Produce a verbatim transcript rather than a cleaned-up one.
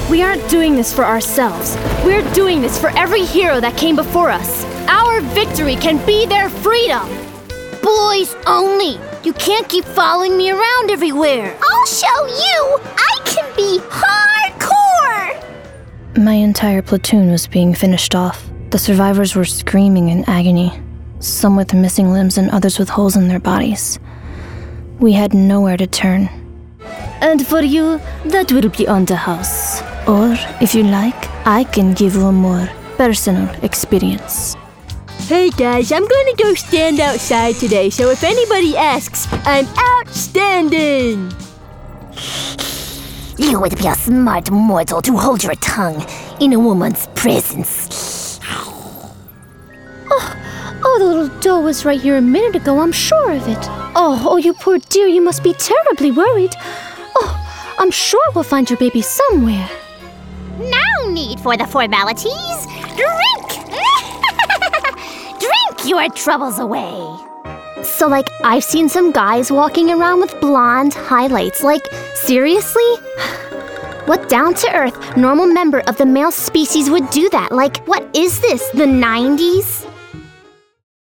We aren't doing this for ourselves. We're doing this for every hero that came before us. Our victory can be their freedom. Boys only. You can't keep following me around everywhere. I'll show you. I can be hardcore. My entire platoon was being finished off. The survivors were screaming in agony, some with missing limbs and others with holes in their bodies. We had nowhere to turn. And for you, that will be on the house. Or, if you like, I can give you a more personal experience. Hey guys, I'm gonna go stand outside today, so if anybody asks, I'm outstanding! You would be a smart mortal to hold your tongue in a woman's presence. Oh, the little doe was right here a minute ago, I'm sure of it. Oh, oh, you poor dear, you must be terribly worried. Oh, I'm sure we'll find your baby somewhere. No need for the formalities. Drink! Drink your troubles away. So, like, I've seen some guys walking around with blonde highlights. Like, seriously? What down-to-earth, normal member of the male species would do that? Like, what is this, the nineties?